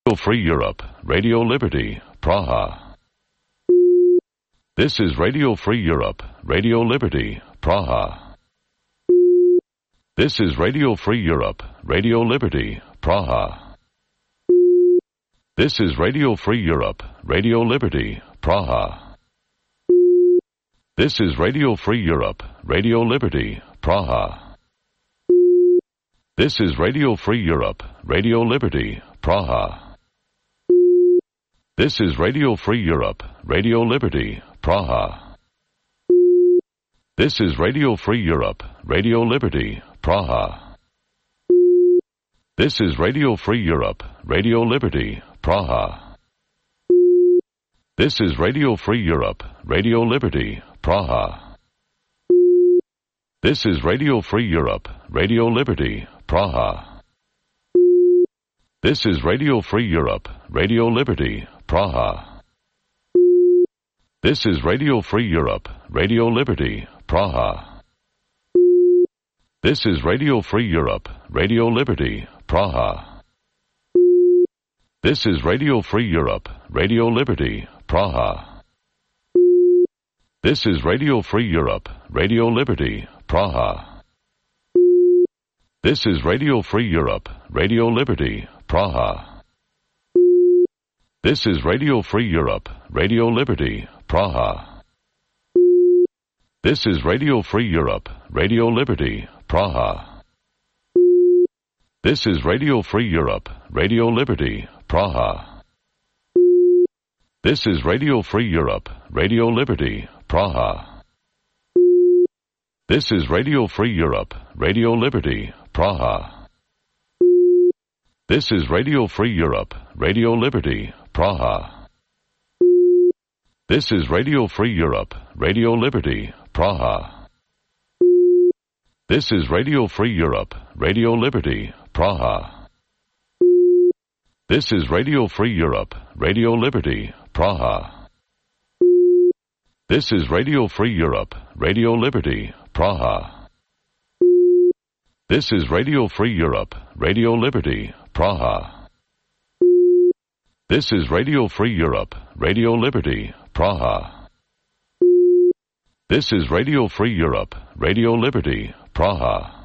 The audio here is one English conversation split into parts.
Free Europe, Radio Liberty, Praha. This is Radio Free Europe, Radio Liberty, Praha. This is Radio Free Europe, Radio Liberty, Praha. This is Radio Free Europe, Radio Liberty, Praha. This is Radio Free Europe, Radio Liberty, Praha. This is Radio Free Europe, Radio Liberty, Praha. This is Radio Free Europe, Radio Liberty, Praha. This is Radio Free Europe, Radio Liberty, Praha. This is Radio Free Europe, Radio Liberty, Praha. This is Radio Free Europe, Radio Liberty, Praha. This is Radio Free Europe, Radio Liberty, Praha. This is Radio Free Europe, Radio Liberty, Praha. This is Radio Free Europe, Radio Liberty, Praha. This is Radio Free Europe, Radio Liberty, Praha. This is Radio Free Europe, Radio Liberty, Praha. This is Radio Free Europe, Radio Liberty, Praha. This is Radio Free Europe, Radio Liberty, Praha. This is Radio Free Europe, Radio Liberty, Praha. This is Radio Free Europe, Radio Liberty, Praha. This is Radio Free Europe, Radio Liberty, Praha. This is Radio Free Europe, Radio Liberty, Praha. This is Radio Free Europe, Radio Liberty, Praha. This is Radio Free Europe, Radio Liberty, Praha. This is Radio Free Europe, Radio Liberty, Praha. This is Radio Free Europe, Radio Liberty, Praha. This is Radio Free Europe, Radio Liberty, Praha. This is Radio Free Europe, Radio Liberty, Praha. This is Radio Free Europe, Radio Liberty, Praha. This is Radio Free Europe, Radio Liberty, Praha. This is Radio Free Europe, Radio Liberty, Praha.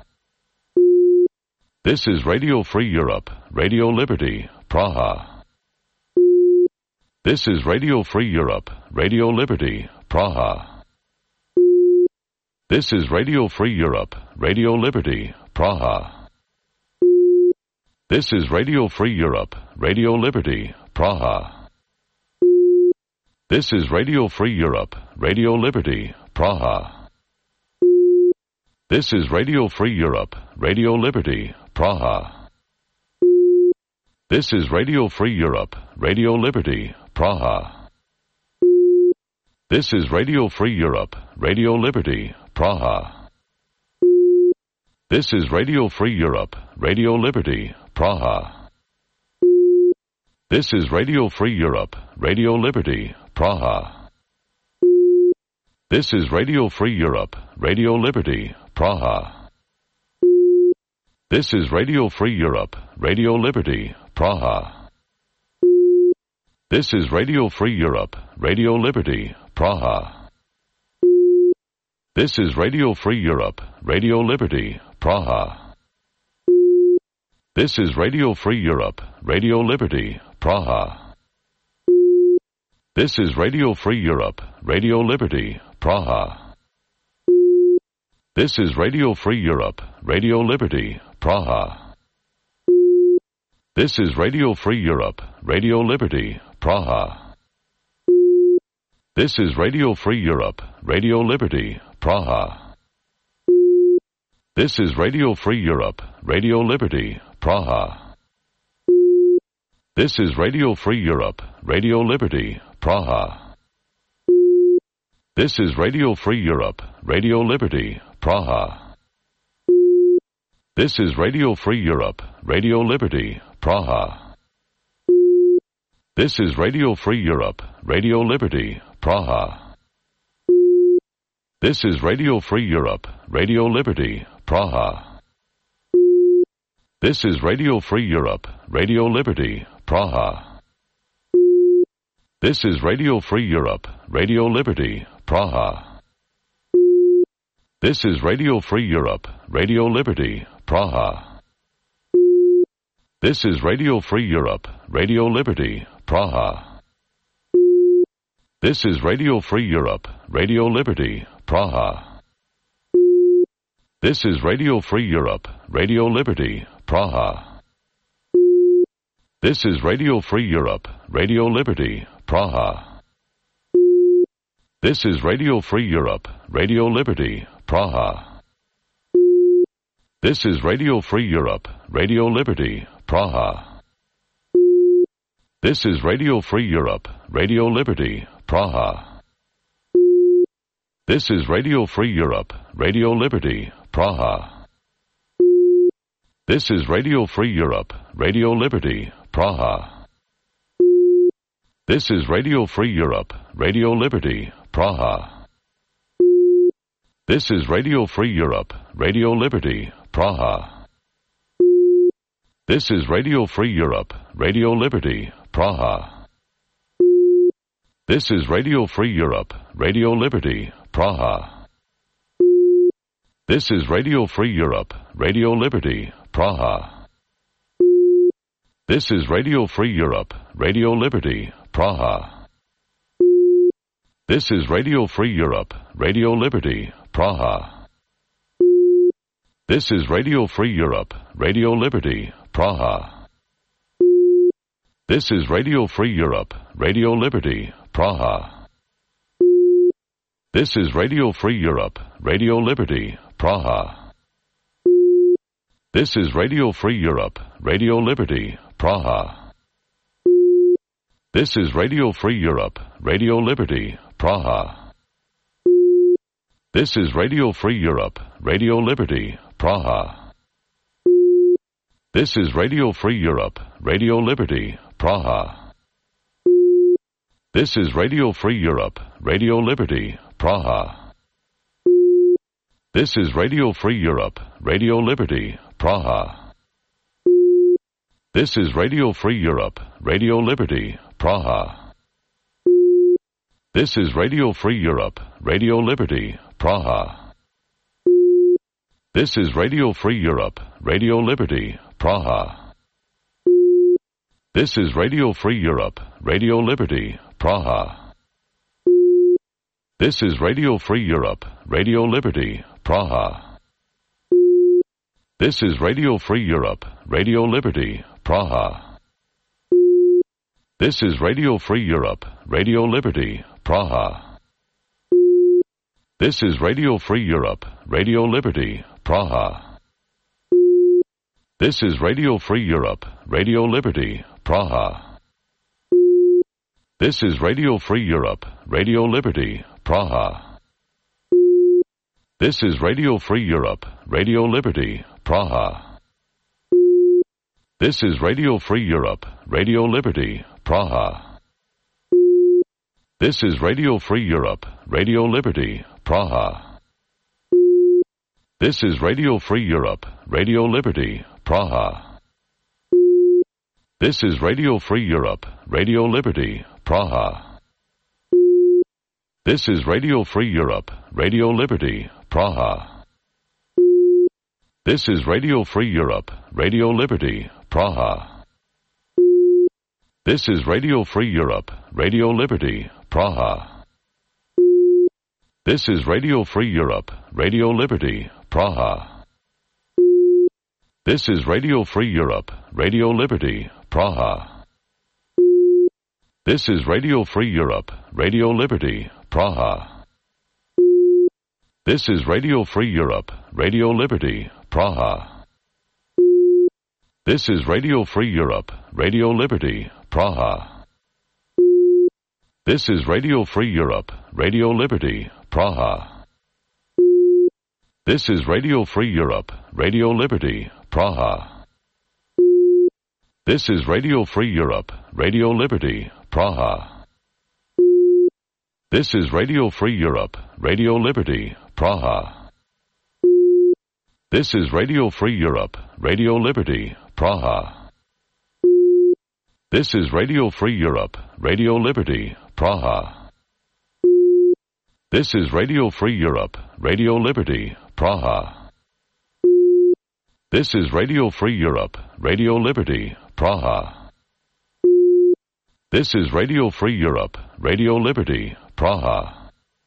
This is Radio Free Europe, Radio Liberty, Praha. This is Radio Free Europe, Radio Liberty, Praha. This is Radio Free Europe, Radio Liberty, Praha. This is Radio Free Europe, Radio Liberty, Praha. This is Radio Free Europe, Radio Liberty, Praha. This is Radio Free Europe, Radio Liberty, Praha. This is Radio Free Europe, Radio Liberty, Praha. This is Radio Free Europe, Radio Liberty, Praha. This is Radio Free Europe, Radio Liberty, Praha. This is Radio Free Europe, Radio Liberty, Praha. This is Radio Free Europe, Radio Liberty, Praha. This is Radio Free Europe, Radio Liberty, Praha. This is Radio Free Europe, Radio Liberty, Praha. This is Radio Free Europe, Radio Liberty, Praha. This is Radio Free Europe, Radio Liberty, Praha. This is Radio Free Europe, Radio Liberty, Praha. This is Radio Free Europe, Radio Liberty, Praha. This is Radio Free Europe, Radio Liberty, Praha. This is Radio Free Europe, Radio Liberty, Praha. This is Radio Free Europe, Radio Liberty, Praha. This is Radio Free Europe, Radio Liberty, Praha. This is Radio Free Europe, Radio Liberty, Praha. This is Radio Free Europe, Radio Liberty, Praha. This is Radio Free Europe, Radio Liberty, Praha. This is Radio Free Europe, Radio Liberty, Praha. This is Radio Free Europe, Radio Liberty, Praha. This is Radio Free Europe, Radio Liberty, Praha. This is Radio Free Europe, Radio Liberty, Praha. This is Radio Free Europe, Radio Liberty, Praha. This is Radio Free Europe, Radio Liberty, Praha. This is Radio Free Europe, Radio Liberty, Praha. This is Radio Free Europe, Radio Liberty, Praha. This is Radio Free Europe, Radio Liberty, Praha. This is Radio Free Europe, Radio Liberty, Praha. This is Radio Free Europe, Radio Liberty, Praha. This is Radio Free Europe, Radio Liberty, Praha. This is Radio Free Europe, Radio Liberty, Praha. This is Radio Free Europe, Radio Liberty, Praha. This is Radio Free Europe, Radio Liberty, Praha. This is Radio Free Europe, Radio Liberty, Praha. This is Radio Free Europe, Radio Liberty, Praha. This is Radio Free Europe, Radio Liberty, Praha. This is Radio Free Europe, Radio Liberty, Praha. This is Radio Free Europe, Radio Liberty, Praha. This is Radio Free Europe, Radio Liberty, Praha. This is Radio Free Europe, Radio Liberty, Praha. This is Radio Free Europe, Radio Liberty, Praha. This is Radio Free Europe, Radio Liberty, Praha. This is Radio Free Europe, Radio Liberty, Praha. This is Radio Free Europe, Radio Liberty, Praha. This is Radio Free Europe, Radio Liberty, Praha. This is Radio Free Europe, Radio Liberty, Praha. This is Radio Free Europe, Radio Liberty, Praha. This is Radio Free Europe, Radio Liberty, Praha. This is Radio Free Europe, Radio Liberty, Praha. This is Radio Free Europe, Radio Liberty, Praha. This is Radio Free Europe, Radio Liberty, Praha. This is Radio Free Europe, Radio Liberty, Praha. This is Radio Free Europe, Radio Liberty, Praha. This is Radio Free Europe, Radio Liberty, Praha. This is Radio Free Europe, Radio Liberty, Praha. This is Radio Free Europe, Radio Liberty, Praha. This is Radio Free Europe, Radio Liberty, Praha. This is Radio Free Europe, Radio Liberty, Praha. This is Radio Free Europe, Radio Liberty, Praha. This is Radio Free Europe, Radio Liberty, Praha. This is Radio Free Europe, Radio Liberty, Praha. This is Radio Free Europe, Radio Liberty, Praha. This is Radio Free Europe, Radio Liberty, Praha. This is Radio Free Europe, Radio Liberty, Praha. This is Radio Free Europe, Radio Liberty, Praha. This is Radio Free Europe, Radio Liberty, Praha. This is Radio Free Europe, Radio Liberty, Praha. This is Radio Free Europe, Radio Liberty, Praha. This is Radio Free Europe, Radio Liberty, Praha. This is Radio Free Europe, Radio Liberty, Praha. This is Radio Free Europe, Radio Liberty, Praha. This is Radio Free Europe, Radio Liberty, Praha. This is Radio Free Europe, Radio Liberty, Praha. This is Radio Free Europe, Radio Liberty, Praha. This is Radio Free Europe, Radio Liberty, Praha. This is Radio Free Europe, Radio Liberty, Praha. This is Radio Free Europe, Radio Liberty, Praha. This is Radio Free Europe, Radio Liberty, Praha. This is Radio Free Europe, Radio Liberty, Praha.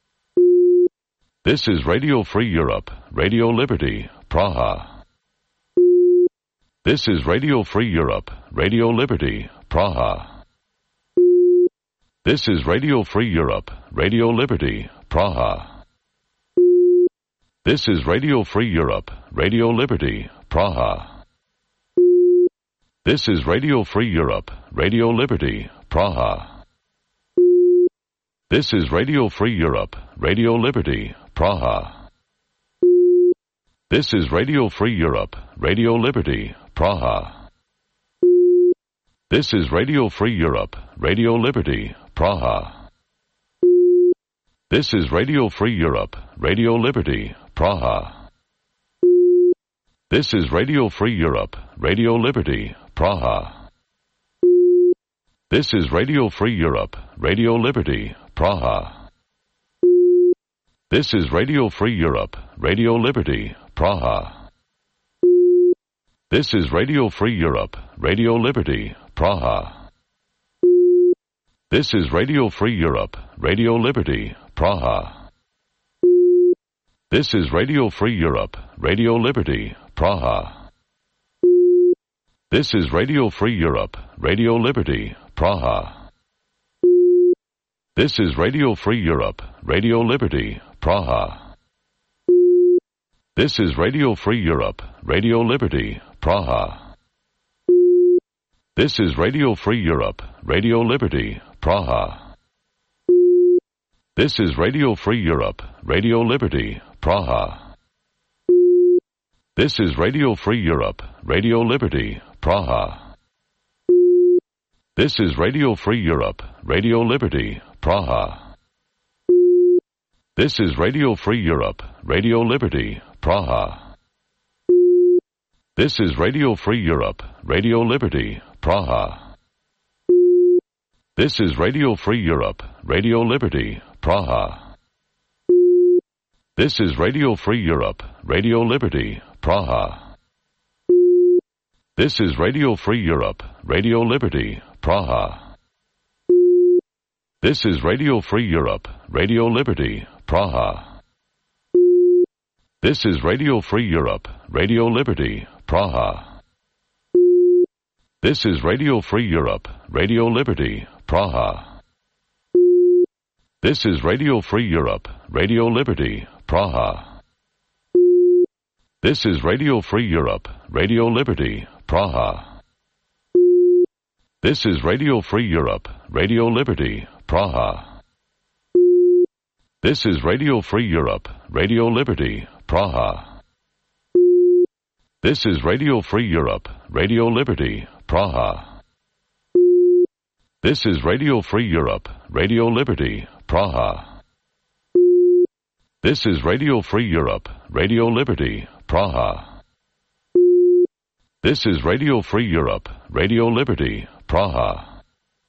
This is Radio Free Europe, Radio Liberty, Praha. This is Radio Free Europe, Radio Liberty, Praha. This is Radio Free Europe, Radio Liberty, Praha. This is Radio Free Europe, Radio Liberty, Praha. This is Radio Free Europe, Radio Liberty, Praha. This is Radio Free Europe, Radio Liberty, Praha. This is Radio Free Europe, Radio Liberty, Praha. This is Radio Free Europe, Radio Liberty, Praha. This is Radio Free Europe, Radio Liberty, Praha. This is Radio Free Europe, Radio Liberty, Praha. This is Radio Free Europe, Radio Liberty, Praha. This is Radio Free Europe, Radio Liberty, Praha. This is Radio Free Europe, Radio Liberty, Praha. This is Radio Free Europe, Radio Liberty, Praha. This is Radio Free Europe, Radio Liberty, Praha. This is Radio Free Europe, Radio Liberty, Praha. This is Radio Free Europe, Radio Liberty, Praha. This is Radio Free Europe, Radio Liberty, Praha. This is Radio Free Europe, Radio Liberty, Praha. This is Radio Free Europe, Radio Liberty, Praha. This is Radio Free Europe, Radio Liberty, Praha. This is Radio Free Europe, Radio Liberty, Praha. This is Radio Free Europe, Radio Liberty, Praha. This is Radio Free Europe, Radio Liberty, Praha. This is Radio Free Europe, Radio Liberty, Praha. This is Radio Free Europe, Radio Liberty, Praha. This is Radio Free Europe, Radio Liberty, Praha. This is Radio Free Europe, Radio Liberty, Praha. This is Radio Free Europe, Radio Liberty, Praha. This is Radio Free Europe, Radio Liberty, Praha. This is Radio Free Europe, Radio Liberty, Praha. This is Radio Free Europe, Radio Liberty, Praha. This is Radio Free Europe, Radio Liberty, Praha. This is Radio Free Europe, Radio Liberty, Praha. This is Radio Free Europe, Radio Liberty, Praha. This is Radio Free Europe, Radio Liberty, Praha. This is Radio Free Europe, Radio Liberty, Praha. This is Radio Free Europe, Radio Liberty, Praha.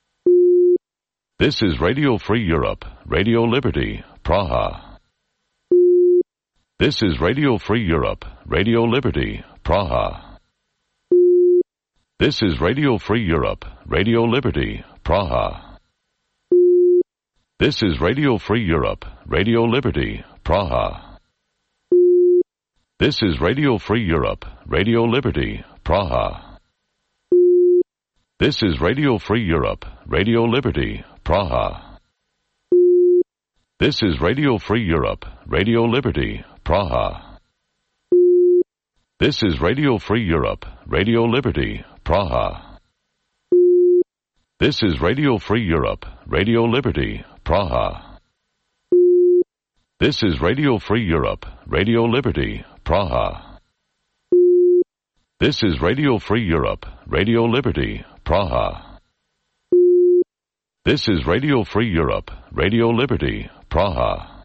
This is Radio Free Europe, Radio Liberty, Praha. This is Radio Free Europe, Radio Liberty, Praha. This is Radio Free Europe, Radio Liberty, Praha. This is Radio Free Europe, Radio Liberty, Praha. This is Radio Free Europe, Radio Liberty, Praha. This is Radio Free Europe, Radio Liberty, Praha. This is Radio Free Europe, Radio Liberty, Praha. This is Radio Free Europe, Radio Liberty, Praha. This is Radio Free Europe, Radio Liberty, Praha. This is Radio Free Europe, Radio Liberty, Praha. This is Radio Free Europe, Radio Liberty, Praha. This is Radio Free Europe, Radio Liberty, Praha.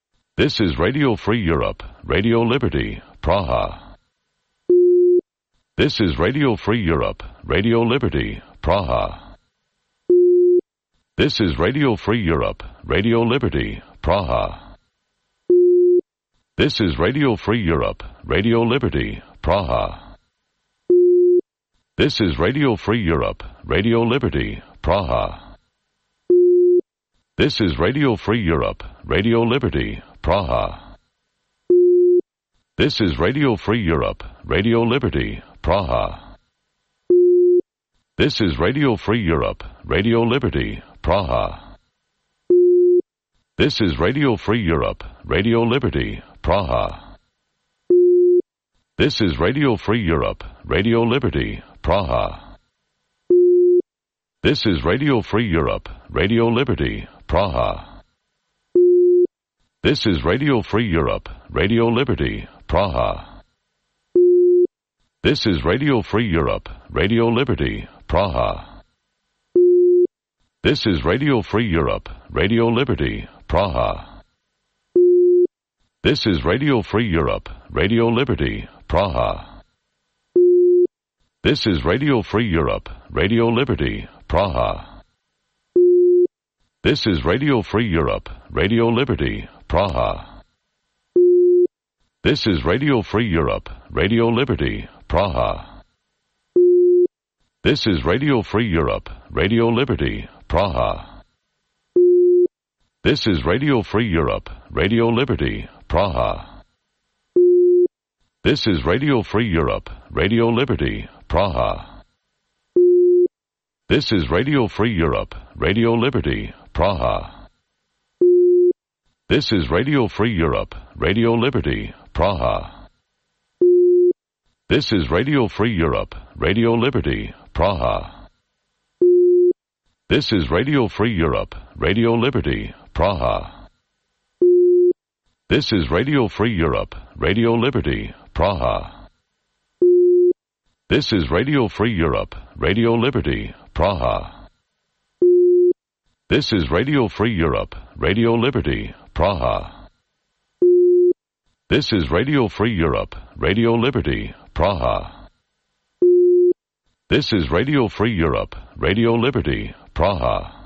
This is Radio Free Europe, Radio Liberty, Praha. This is Radio Free Europe, Radio Liberty, Praha. This is Radio Free Europe, Radio Liberty, Praha. This is Radio Free Europe, Radio Liberty, Praha. This is Radio Free Europe, Radio Liberty, Praha. This is Radio Free Europe, Radio Liberty, Praha. This is Radio Free Europe, Radio Liberty, Praha. This is Radio Free Europe, Radio Liberty, Praha. This is Radio Free Europe, Radio Liberty, Praha. This is Radio Free Europe, Radio Liberty, Praha. This is Radio Free Europe, Radio Liberty, Praha. This is Radio Free Europe, Radio Liberty, Praha. This is Radio Free Europe, Radio Liberty, Praha. This is Radio Free Europe, Radio Liberty, Praha. This is Radio Free Europe, Radio Liberty, Praha. This is Radio Free Europe, Radio Liberty, Praha. This is Radio Free Europe, Radio Liberty, Praha. This is Radio Free Europe, Radio Liberty, Praha. This is Radio Free Europe, Radio Liberty, Praha. This is Radio Free Europe, Radio Liberty, Praha. This is Radio Free Europe, Radio Liberty, Praha. This is Radio Free Europe, Radio Liberty, Praha. This is Radio Free Europe, Radio Liberty, Praha. This is Radio Free Europe, Radio Liberty, Praha. This is Radio Free Europe, Radio Liberty, Praha. This is Radio Free Europe, Radio Liberty, Praha. This is Radio Free Europe, Radio Liberty, Praha. This is Radio Free Europe, Radio Liberty, Praha. This is Radio Free Europe, Radio Liberty, Praha. This is Radio Free Europe, Radio Liberty, Praha.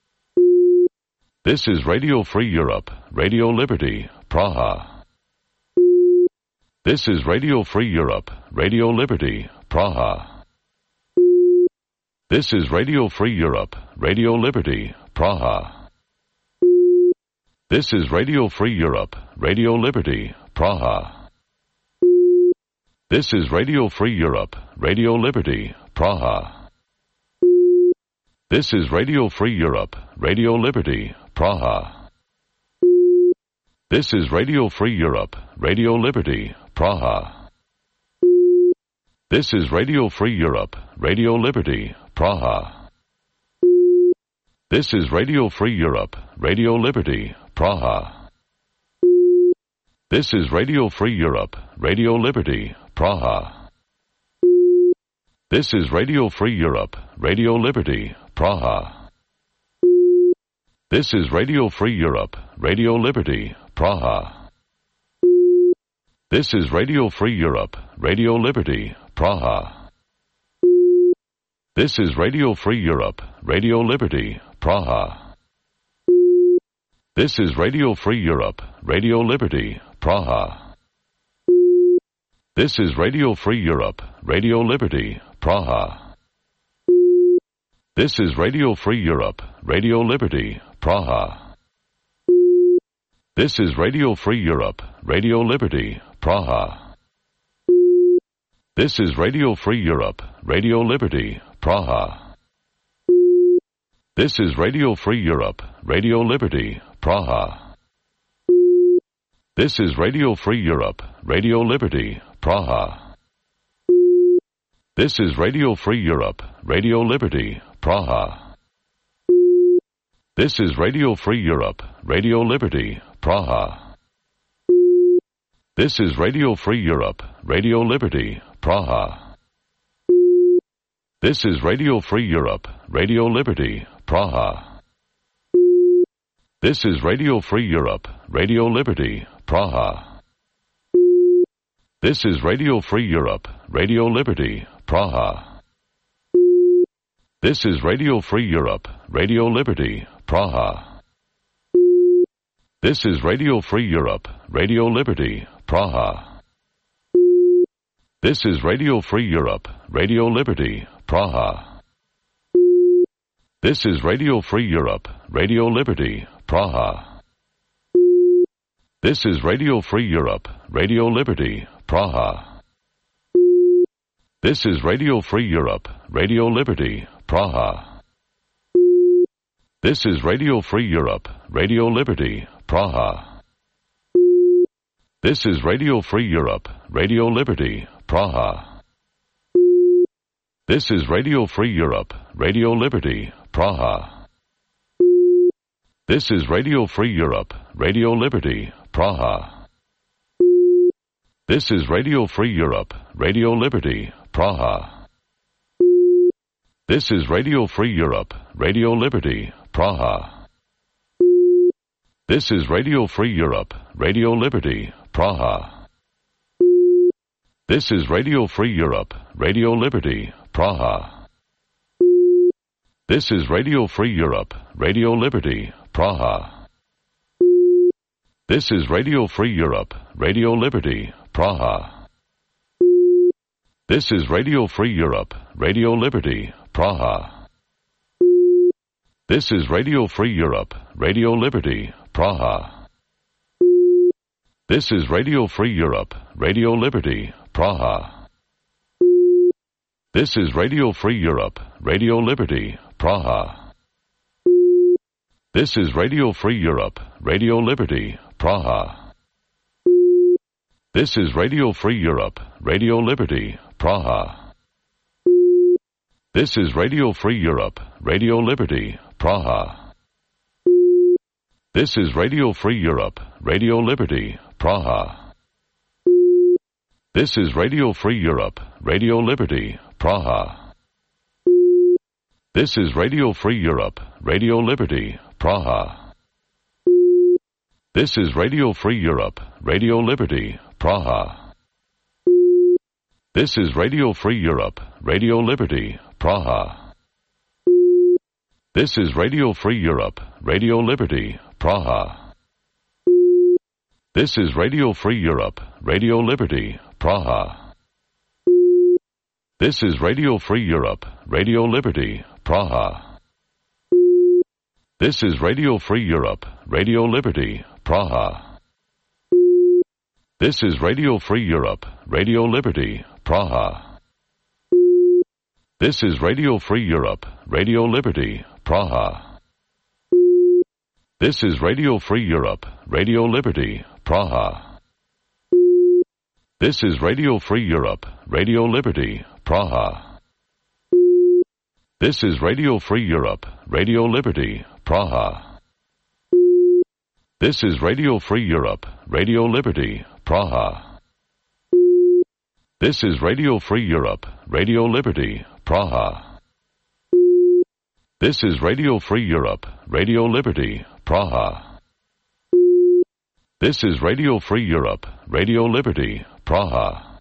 This is Radio Free Europe, Radio Liberty, Praha. This is Radio Free Europe, Radio Liberty, Praha. This is Radio Free Europe, Radio Liberty, Praha. This is Radio Free Europe, Radio Liberty, Praha. This is Radio Free Europe, Radio Liberty, Praha. This is Radio Free Europe, Radio Liberty, Praha. This is Radio Free Europe, Radio Liberty, Praha. This is Radio Free Europe, Radio Liberty, Praha. This is Radio Free Europe, Radio Liberty, Praha. This is Radio Free Europe, Radio Liberty, Praha. This is Radio Free Europe, Radio Liberty, Praha. This is Radio Free Europe, Radio Liberty, Praha. This is Radio Free Europe, Radio Liberty, Praha. This is Radio Free Europe, Radio Liberty, Praha. This is Radio Free Europe, Radio Liberty, Praha. This is Radio Free Europe, Radio Liberty, Praha. This is Radio Free Europe, Radio Liberty, Praha. This is Radio Free Europe, Radio Liberty, Praha. This is Radio Free Europe, Radio Liberty, Praha. This is Radio Free Europe, Radio Liberty, Praha. This is Radio Free Europe, Radio Liberty, Praha. This is Radio Free Europe, Radio Liberty, Praha. This is Radio Free Europe, Radio Liberty, Praha. This is Radio Free Europe, Radio Liberty, Praha. This is Radio Free Europe, Radio Liberty, Praha. This is Radio Free Europe, Radio Liberty, Praha. This is Radio Free Europe, Radio Liberty, Praha. This is Radio Free Europe, Radio Liberty, Praha. This is Radio Free Europe, Radio Liberty, Praha. This is Radio Free Europe, Radio Liberty, Praha. This is Radio Free Europe, Radio Liberty, Praha. This is Radio Free Europe, Radio Liberty, Praha. This is Radio Free Europe, Radio Liberty, Praha. This is Radio Free Europe, Radio Liberty, Praha. This is Radio Free Europe, Radio Liberty, Praha. This is Radio Free Europe, Radio Liberty, Praha. This is Radio Free Europe, Radio Liberty, Praha. This is Radio Free Europe, Radio Liberty, Praha. This is Radio Free Europe, Radio Liberty, Praha. This is Radio Free Europe, Radio Liberty, Praha. This is Radio Free Europe, Radio Liberty, Praha. This is Radio Free Europe, Radio Liberty, Praha. This is Radio Free Europe, Radio Liberty, Praha. This is Radio Free Europe, Radio Liberty, Praha. This is Radio Free Europe, Radio Liberty, Praha. This is Radio Free Europe, Radio Liberty, Praha. This is Radio Free Europe, Radio Liberty, Praha. This is Radio Free Europe, Radio Liberty, Praha. This is Radio Free Europe, Radio Liberty, Praha. This is Radio Free Europe, Radio Liberty, Praha. This is Radio Free Europe, Radio Liberty, Praha. This is Radio Free Europe, Radio Liberty, Praha. This is Radio Free Europe, Radio Liberty, Praha. This is Radio Free Europe, Radio Liberty, Praha. This is Radio Free Europe, Radio Liberty, Praha. This is Radio Free Europe, Radio Liberty, Praha. This is Radio Free Europe, Radio Liberty, Praha. This is Radio Free Europe, Radio Liberty, Praha. This is Radio Free Europe, Radio Liberty, Praha. This is Radio Free Europe, Radio Liberty, Praha. This is Radio Free Europe, Radio Liberty, Praha. This is Radio Free Europe, Radio Liberty, Praha. This is Radio Free Europe, Radio Liberty, Praha. This is Radio Free Europe, Radio Liberty, Praha. This is Radio Free Europe, Radio Liberty, Praha. This is Radio Free Europe, Radio Liberty, Praha. This is Radio Free Europe, Radio Liberty, Praha. This is Radio Free Europe, Radio Liberty, Praha.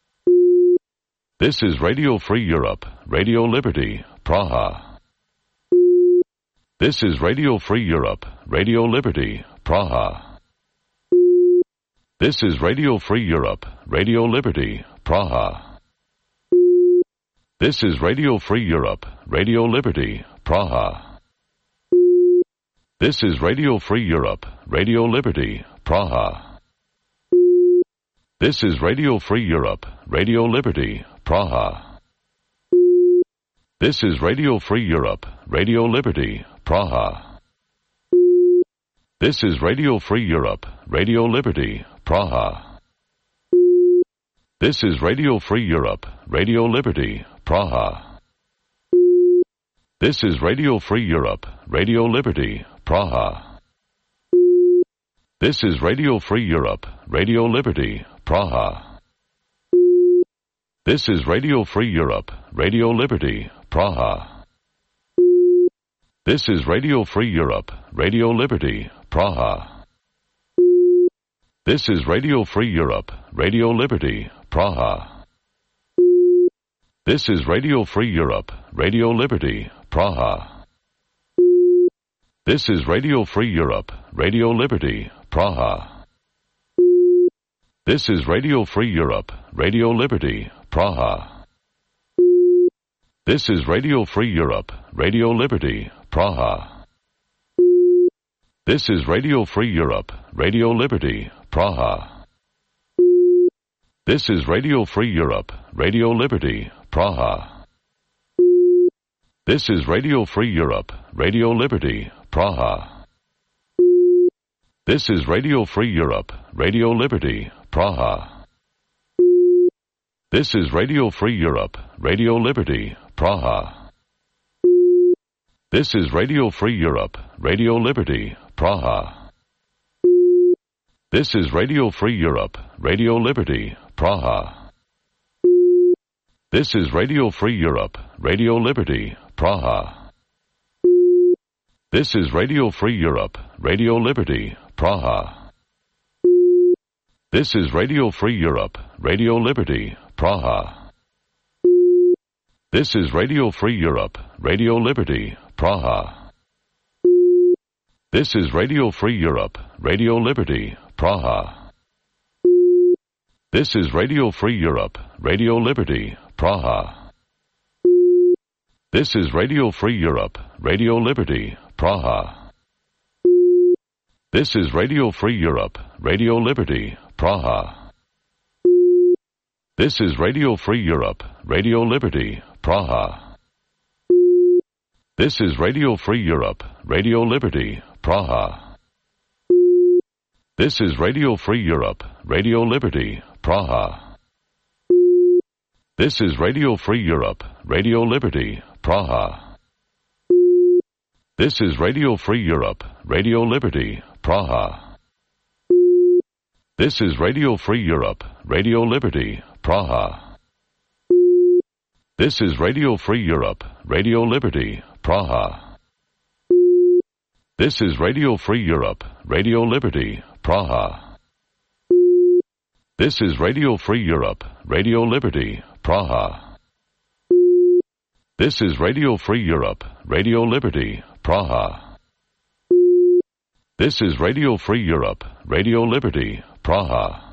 This is Radio Free Europe, Radio Liberty, Praha. This is Radio Free Europe, Radio Liberty, Praha. This is Radio Free Europe, Radio Liberty, Praha. This is Radio Free Europe, Radio Liberty, Praha. This is Radio Free Europe, Radio Liberty, Praha. This is Radio Free Europe, Radio Liberty, Praha. This is Radio Free Europe, Radio Liberty, Praha. This is Radio Free Europe, Radio Liberty, Praha. This is Radio Free Europe, Radio Liberty, Praha. This is Radio Free Europe, Radio Liberty, Praha. This is Radio Free Europe, Radio Liberty, Praha. This is Radio Free Europe, Radio Liberty, Praha. This is Radio Free Europe, Radio Liberty, Praha. This is Radio Free Europe, Radio Liberty, Praha. This is Radio Free Europe, Radio Liberty, Praha. This is Radio Free Europe, Radio Liberty, Praha. This is Radio Free Europe, Radio Liberty, Praha. This is Radio Free Europe, Radio Liberty, Praha. This is Radio Free Europe, Radio Liberty, Praha. This is Radio Free Europe, Radio Liberty, Praha. This is Radio Free Europe, Radio Liberty, Praha. This is Radio Free Europe, Radio Liberty, Praha. This is Radio Free Europe, Radio Liberty, Praha. This is Radio Free Europe, Radio Liberty, Praha. This is Radio Free Europe, Radio Liberty, Praha. This is Radio Free Europe, Radio Liberty, Praha. This is Radio Free Europe, Radio Liberty, Praha. This is Radio Free Europe, Radio Liberty, Praha. This is Radio Free Europe, Radio Liberty, Praha. This is Radio Free Europe, Radio Liberty, Praha. This is Radio Free Europe, Radio Liberty, Praha. This is Radio Free Europe, Radio Liberty, Praha. This is Radio Free Europe, Radio Liberty, Praha. This is Radio Free Europe, Radio Liberty, Praha. This is Radio Free Europe, Radio Liberty, Praha. This is Radio Free Europe, Radio Liberty, Praha. This is Radio Free Europe, Radio Liberty, Praha. This is Radio Free Europe, Radio Liberty, Praha. This is Radio Free Europe, Radio Liberty, Praha. This is Radio Free Europe, Radio Liberty, Praha. This is Radio Free Europe, Radio Liberty, Praha. This is Radio Free Europe, Radio Liberty, Praha. This is Radio Free Europe, Radio Liberty, Praha. This is Radio Free Europe, Radio Liberty, Praha.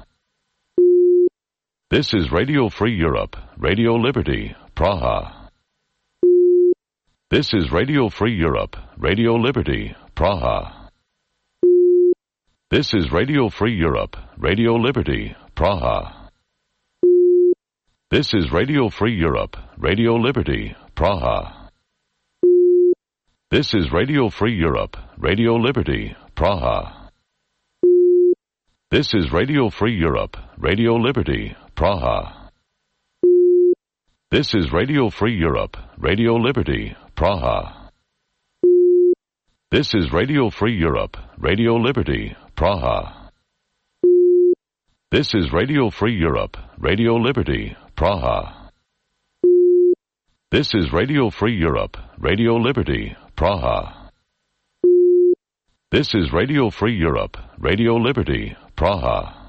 This is Radio Free Europe, Radio Liberty, Praha. This is Radio Free Europe, Radio Liberty, Praha. This is Radio Free Europe, Radio Liberty, Praha. This is Radio Free Europe, Radio Liberty, Praha. This is Radio Free Europe, Radio Liberty, Praha. This is Radio Free Europe, Radio Liberty, Praha. This is Radio Free Europe, Radio Liberty, Praha. This is Radio Free Europe, Radio Liberty, Praha. This is Radio Free Europe, Radio Liberty, Praha. This is Radio Free Europe, Radio Liberty, Praha. This is Radio Free Europe, Radio Liberty, Praha.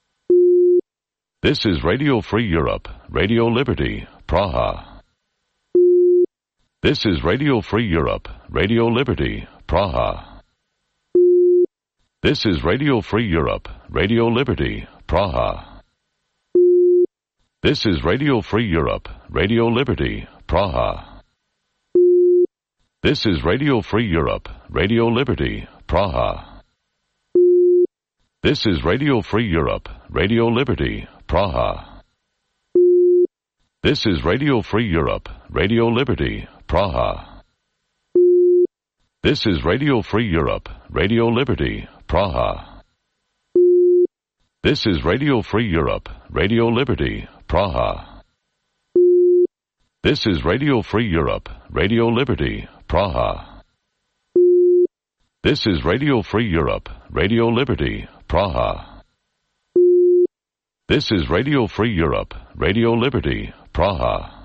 This is Radio Free Europe, Radio Liberty, Praha. This is Radio Free Europe, Radio Liberty, Praha. This is Radio Free Europe, Radio Liberty, Praha. This is Radio Free Europe, Radio Liberty, Praha. This is Radio Free Europe, Radio Liberty, Praha. This is Radio Free Europe, Radio Liberty, Praha. This is Radio Free Europe, Radio Liberty, Praha. This is Radio Free Europe, Radio Liberty, Praha. This is Radio Free Europe, Radio Liberty, Praha. This is Radio Free Europe, Radio Liberty, Praha. This is Radio Free Europe, Radio Liberty, Praha. This is Radio Free Europe, Radio Liberty, Praha.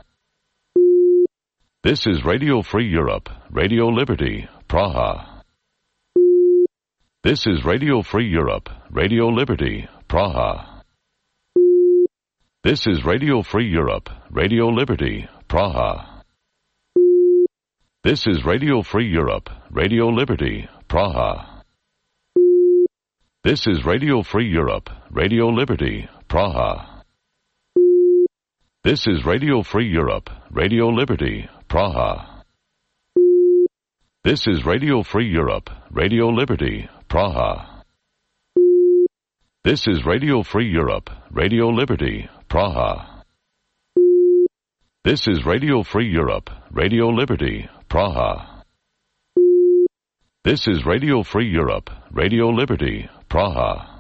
This is Radio Free Europe, Radio Liberty, Praha. This is Radio Free Europe, Radio Liberty, Praha. This is Radio Free Europe, Radio Liberty, Praha. This is Radio Free Europe, Radio Liberty, Praha. This is Radio Free Europe, Radio Liberty, Praha. This is Radio Free Europe, Radio Liberty, Praha. This is Radio Free Europe, Radio Liberty, Praha. This is Radio Free Europe, Radio Liberty, Praha. This is Radio Free Europe, Radio Liberty, Praha. This is Radio Free Europe, Radio Liberty, Praha.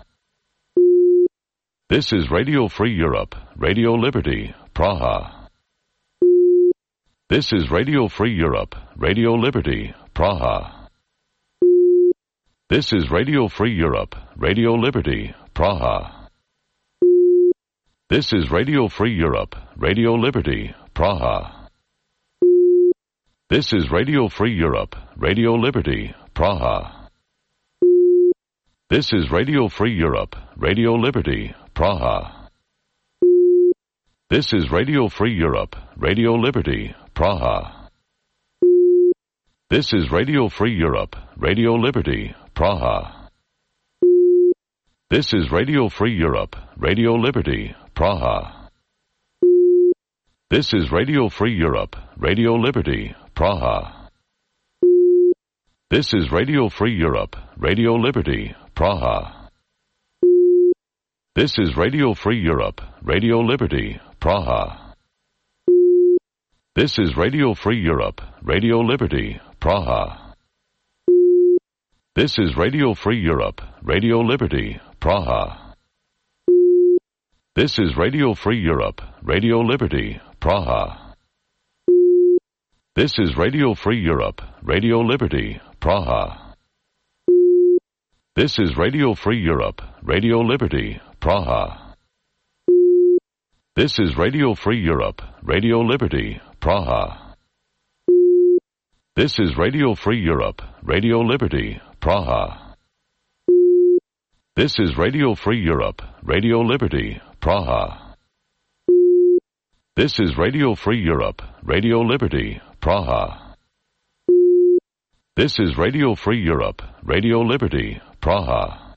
This is Radio Free Europe, Radio Liberty, Praha. This is Radio Free Europe, Radio Liberty, Praha. This is Radio Free Europe, Radio Liberty, Praha. This is Radio Free Europe, Radio Liberty, Praha. This is Radio Free Europe, Radio Liberty, Praha. This is Radio Free Europe, Radio Liberty, Praha. This is Radio Free Europe, Radio Liberty, Praha. This is Radio Free Europe, Radio Liberty, Praha. This is Radio Free Europe, Radio Liberty, Praha. This is Radio Free Europe, Radio Liberty, Praha. This is Radio Free Europe, Radio Liberty, Praha. This is Radio Free Europe, Radio Liberty, Praha. This is Radio Free Europe, Radio Liberty, Praha. This is Radio Free Europe, Radio Liberty, Praha. This is Radio Free Europe, Radio Liberty, Praha. This is Radio Free Europe, Radio Liberty, Praha. This is Radio Free Europe, Radio Liberty, Praha. This is Radio Free Europe, Radio Liberty, Praha. This is Radio Free Europe, Radio Liberty, Praha. This is Radio Free Europe, Radio Liberty, Praha. This is Radio Free Europe, Radio Liberty, Praha. This is Radio Free Europe, Radio Liberty, Praha.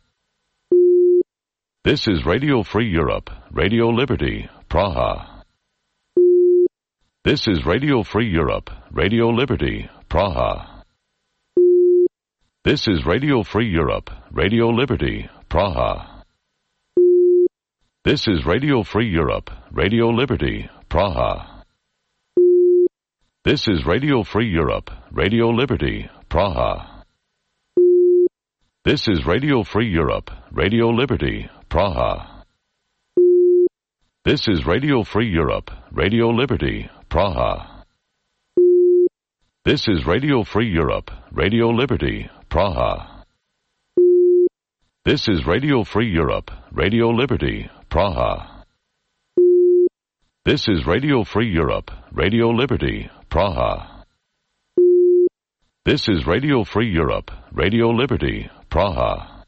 This is Radio Free Europe, Radio Liberty, Praha. This is Radio Free Europe, Radio Liberty, Praha. This is Radio Free Europe, Radio Liberty, Praha. This is Radio Free Europe, Radio Liberty, Praha. This is Radio Free Europe, Radio Liberty, Praha. This is Radio Free Europe, Radio Liberty, Praha. This is Radio Free Europe, Radio Liberty, Praha. This is Radio Free Europe, Radio Liberty, Praha. This is Radio Free Europe, Radio Liberty, Praha. This is Radio Free Europe, Radio Liberty, Praha. This is Radio Free Europe, Radio Liberty, Praha.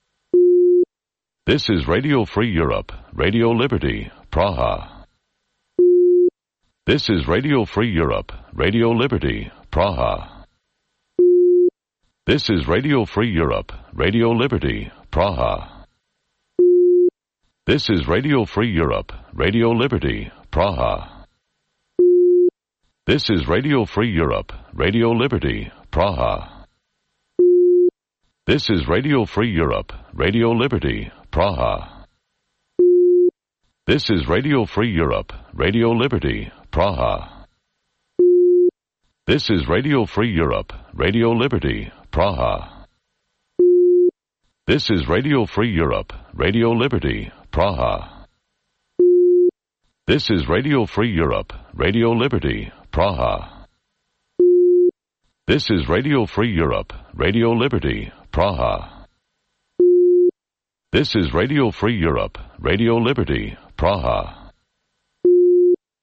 This is Radio Free Europe, Radio Liberty, Praha. This is Radio Free Europe, Radio Liberty, Praha. This is Radio Free Europe, Radio Liberty, Praha. This is Radio Free Europe, Radio Liberty, Praha. This is Radio Free Europe, Radio Liberty, Praha. This is Radio Free Europe, Radio Liberty, Praha. This is Radio Free Europe, Radio Liberty, Praha. This is Radio Free Europe, Radio Liberty, Praha. This is Radio Free Europe, Radio Liberty, Praha. This is Radio Free Europe, Radio Liberty, Praha. This is Radio Free Europe, Radio Liberty, Praha. This is Radio Free Europe, Radio Liberty, Praha.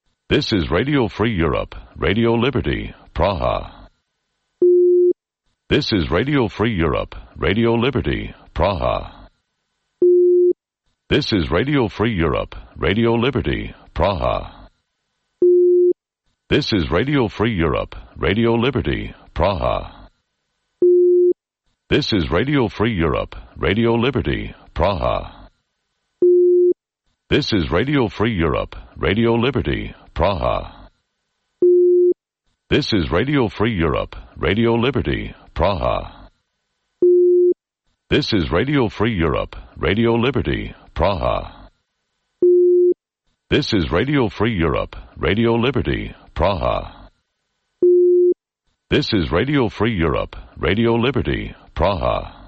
This is Radio Free Europe, Radio Liberty, Praha. This is Radio Free Europe, Radio Liberty, Praha. This is Radio Free Europe, Radio Liberty, Praha. This is Radio Free Europe, Radio Liberty, Praha. This is Radio Free Europe, Radio Liberty, Praha. This is Radio Free Europe, Radio Liberty, Praha. This is Radio Free Europe, Radio Liberty, Praha. This is Radio Free Europe, Radio Liberty, Praha. This is Radio Free Europe, Radio Liberty, Praha. This is Radio Free Europe, Radio Liberty, Praha.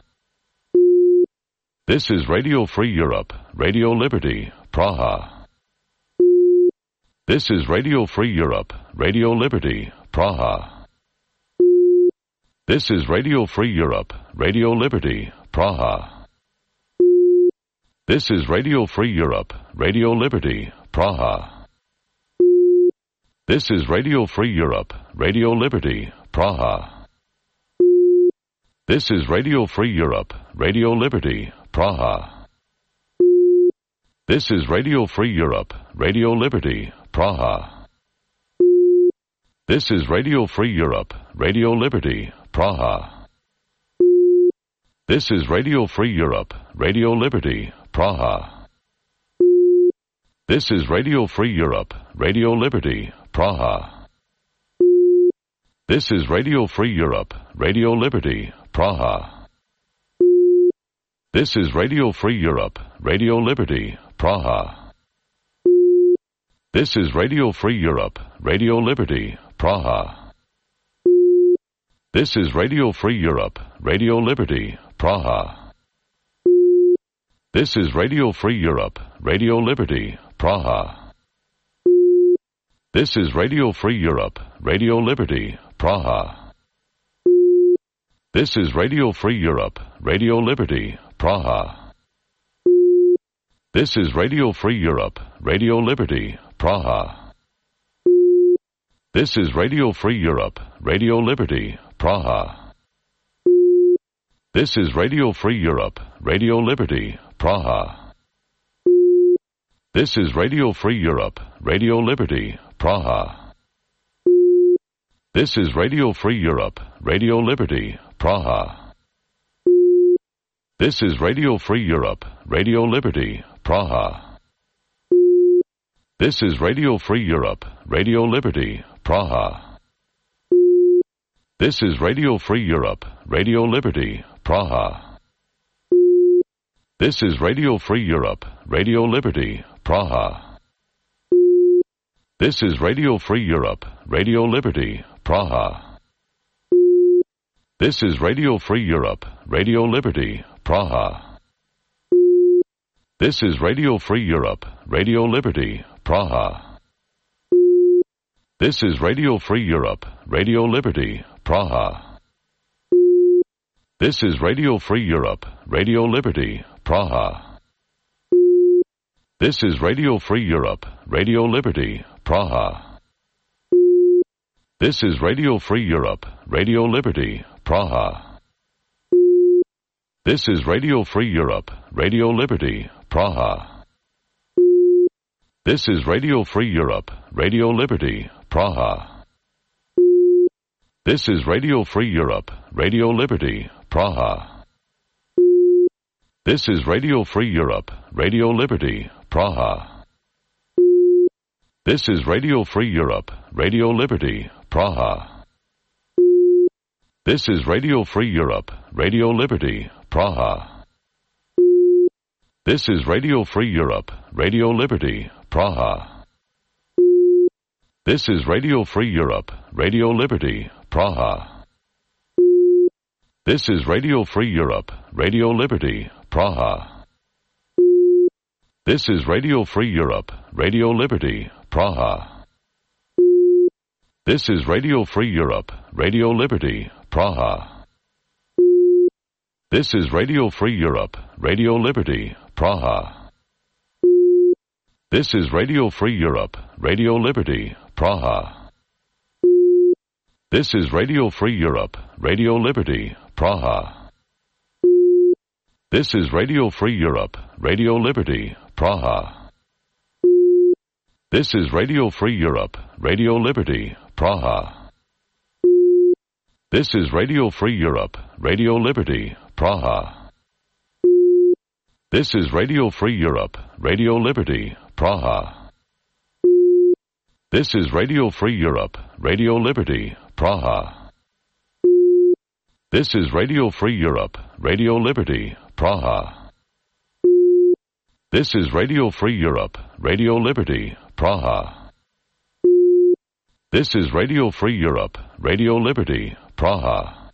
This is Radio Free Europe, Radio Liberty, Praha. This is Radio Free Europe, Radio Liberty, Praha. This is Radio Free Europe, Radio Liberty, Praha. This is Radio Free Europe, Radio Liberty, Praha. This is Radio Free Europe, Radio Liberty, Praha. This is Radio Free Europe, Radio Liberty, Praha. This is Radio Free Europe, Radio Liberty, Praha. This is Radio Free Europe, Radio Liberty, Praha. This is Radio Free Europe, Radio Liberty, Praha. This is Radio Free Europe, Radio Liberty, Praha. This is Radio Free Europe, Radio Liberty, Praha. This is Radio Free Europe, Radio Liberty, Praha. This is Radio Free Europe, Radio Liberty, Praha. This is Radio Free Europe, Radio Liberty, Praha. This is Radio Free Europe, Radio Liberty, Praha. This is Radio Free Europe, Radio Liberty, Praha. This is Radio Free Europe, Radio Liberty, Praha. This is Radio Free Europe, Radio Liberty, Praha. This is Radio Free Europe, Radio Liberty, Praha. This is Radio Free Europe, Radio Liberty, Praha. This is Radio Free Europe, Radio Liberty, Praha. This is Radio Free Europe, Radio Liberty, Praha. This is Radio Free Europe, Radio Liberty, Praha. This is Radio Free Europe, Radio Liberty, Praha. This is Radio Free Europe, Radio Liberty, Praha. This is Radio Free Europe, Radio Liberty, Praha. This is Radio Free Europe, Radio Liberty, Praha. This is Radio Free Europe, Radio Liberty, Praha. This is Radio Free Europe, Radio Liberty, Praha. This is Radio Free Europe, Radio Liberty, Praha. This is Radio Free Europe, Radio Liberty, Praha. This is Radio Free Europe, Radio Liberty, Praha. This is Radio Free Europe, Radio Liberty, Praha. This is Radio Free Europe, Radio Liberty, Praha. This is Radio Free Europe, Radio Liberty, Praha. This is Radio Free Europe, Radio Liberty, Praha. This is Radio Free Europe, Radio Liberty, Praha. This is Radio Free Europe, Radio Liberty, Praha. This is Radio Free Europe, Radio Liberty, Praha. This is Radio Free Europe, Radio Liberty, Praha. This is Radio Free Europe, Radio Liberty, Praha. This is Radio Free Europe, Radio Liberty, Praha. This is Radio Free Europe, Radio Liberty, Praha. This is Radio Free Europe, Radio Liberty, Praha. This is Radio Free Europe, Radio Liberty, Praha. This is Radio Free Europe, Radio Liberty, Praha. This is Radio Free Europe, Radio Liberty, Praha. This is Radio Free Europe, Radio Liberty, Praha. This is Radio Free Europe, Radio Liberty, Praha. This is Radio Free Europe, Radio Liberty, Praha. This is Radio Free Europe, Radio Liberty, Praha. This is Radio Free Europe, Radio Liberty, Praha. This is Radio Free Europe, Radio Liberty, Praha. This is Radio Free Europe, Radio Liberty, Praha. This is Radio Free Europe, Radio Liberty, Praha.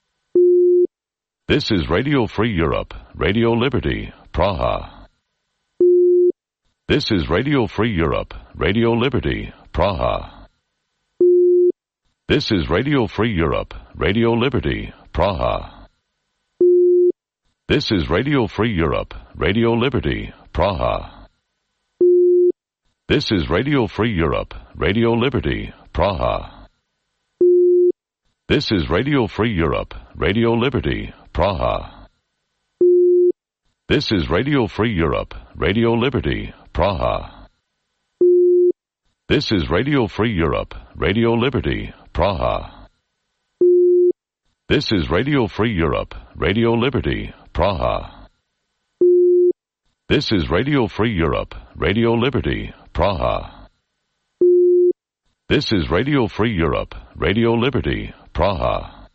This is Radio Free Europe, Radio Liberty, Praha. This is Radio Free Europe, Radio Liberty, Praha. This is Radio Free Europe, Radio Liberty, Praha. This is Radio Free Europe, Radio Liberty, Praha. This is Radio Free Europe, Radio Liberty, Praha. This is Radio Free Europe, Radio Liberty, Praha. This is Radio Free Europe, Radio Liberty, Praha. This is Radio Free Europe, Radio Liberty, Praha. This is Radio Free Europe, Radio Liberty, Praha. This is Radio Free Europe, Radio Liberty, Praha. This is Radio Free Europe, Radio Liberty, Praha.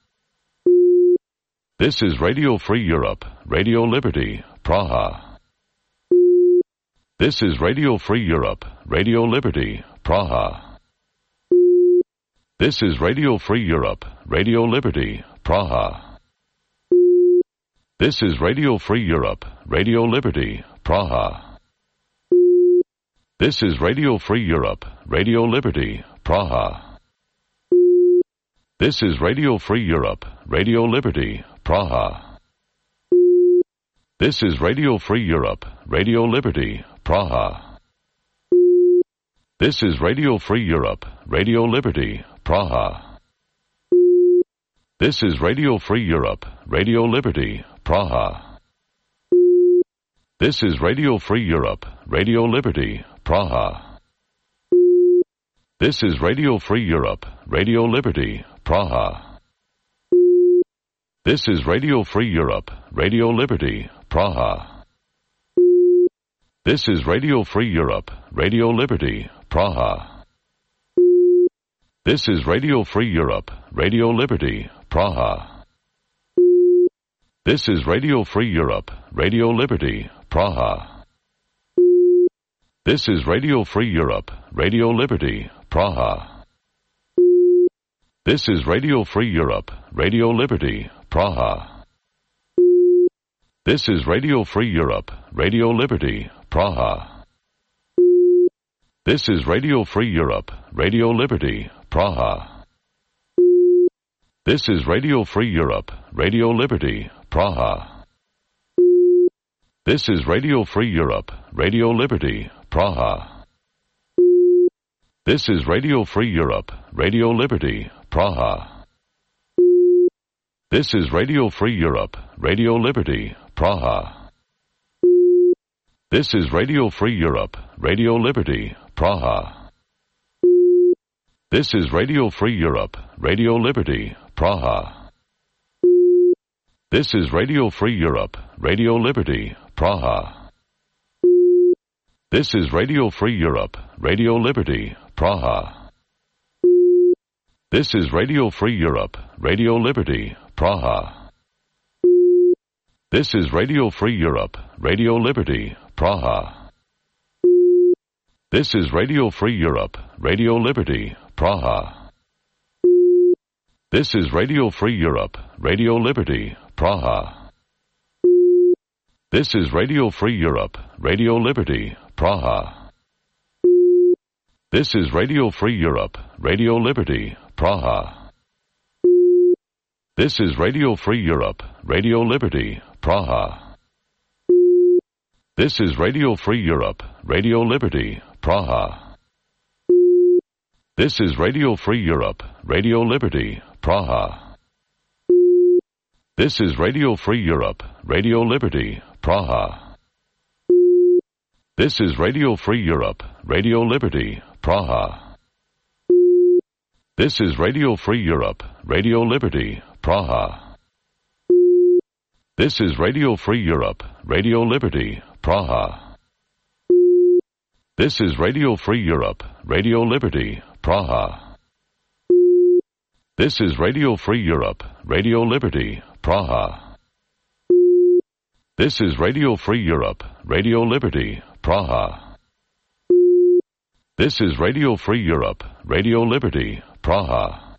This is Radio Free Europe, Radio Liberty, Praha. This is Radio Free Europe, Radio Liberty, Praha. This is Radio Free Europe, Radio Liberty, Praha. This is Radio Free Europe, Radio Liberty, Praha. This is Radio Free Europe, Radio Liberty, Praha. This is Radio Free Europe, Radio Liberty, Praha. This is Radio Free Europe, Radio Liberty, Praha. This is Radio Free Europe, Radio Liberty, Praha. This is Radio Free Europe, Radio Liberty, Praha. This is Radio Free Europe, Radio Liberty, Praha. This is Radio Free Europe, Radio Liberty, Praha. This is Radio Free Europe, Radio Liberty, Praha. This is Radio Free Europe, Radio Liberty, Praha. This is Radio Free Europe, Radio Liberty, Praha. This is Radio Free Europe, Radio Liberty, Praha. This is Radio Free Europe, Radio Liberty, Praha. This is Radio Free Europe, Radio Liberty, Praha. This is Radio Free Europe, Radio Liberty, Praha. This is Radio Free Europe, Radio Liberty, Praha. This is Radio Free Europe, Radio Liberty, Praha. This is Radio Free Europe, Radio Liberty, Praha. This is Radio Free Europe, Radio Liberty, Praha. This is Radio Free Europe, Radio Liberty, Praha. This is Radio Free Europe, Radio Liberty, Praha. This is Radio Free Europe, Radio Liberty, Praha. This is Radio Free Europe, Radio Liberty, Praha. This is Radio Free Europe, Radio Liberty, Praha. This is Radio Free Europe, Radio Liberty, Praha. This is Radio Free Europe, Radio Liberty, Praha. This is Radio Free Europe, Radio Liberty, Praha. This is Radio Free Europe, Radio Liberty, Praha. This is Radio Free Europe, Radio Liberty, Praha. This is Radio Free Europe, Radio Liberty, Praha. This is Radio Free Europe, Radio Liberty, Praha. This is Radio Free Europe, Radio Liberty, Praha. This is Radio Free Europe, Radio Liberty, Praha. This is Radio Free Europe, Radio Liberty, Praha. This is Radio Free Europe, Radio Liberty, Praha. This is Radio Free Europe, Radio Liberty, Praha. This is Radio Free Europe, Radio Liberty, Praha. This is Radio Free Europe, Radio Liberty, Praha. This is Radio Free Europe, Radio Liberty, Praha. This is Radio Free Europe, Radio Liberty, Praha. This is Radio Free Europe, Radio Liberty, Praha.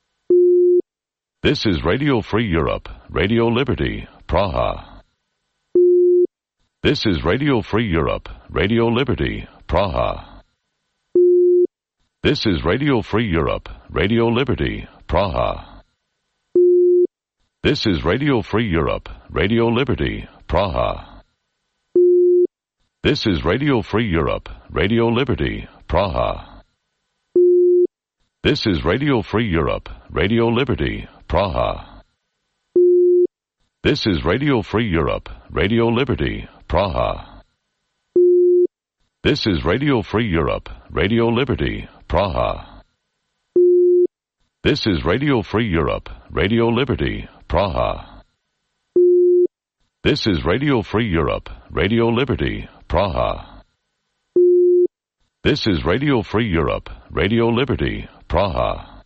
This is Radio Free Europe, Radio Liberty, Praha. This is Radio Free Europe, Radio Liberty, Praha. This is Radio Free Europe, Radio Liberty, Praha. This is Radio Free Europe, Radio Liberty, Praha. This is Radio Free Europe, Radio Liberty, Praha. This is Radio Free Europe, Radio Liberty, Praha. This is Radio Free Europe, Radio Liberty, Praha. This is Radio Free Europe, Radio Liberty, Praha. This is Radio Free Europe, Radio Liberty, Praha. This is Radio Free Europe, Radio Liberty, Praha. This is Radio Free Europe, Radio Liberty, Praha.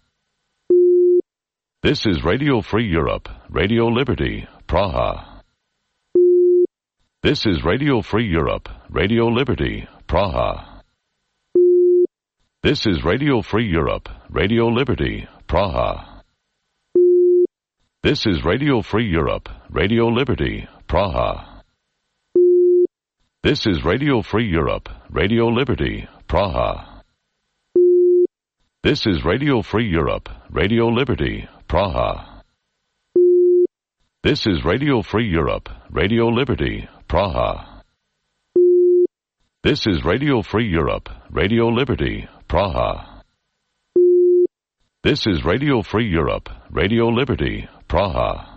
This is Radio Free Europe, Radio Liberty, Praha. This is Radio Free Europe, Radio Liberty, Praha. This is Radio Free Europe, Radio Liberty, Praha. This is Radio Free Europe, Radio Liberty, Praha. This is Radio Free Europe, Radio Liberty, Praha. This is Radio Free Europe, Radio Liberty, Praha. This is Radio Free Europe, Radio Liberty, Praha. This is Radio Free Europe, Radio Liberty, Praha. This is Radio Free Europe, Radio Liberty, Praha.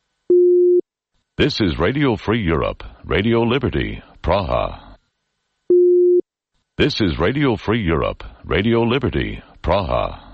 This is Radio Free Europe, Radio Liberty, Praha. This is Radio Free Europe, Radio Liberty, Praha.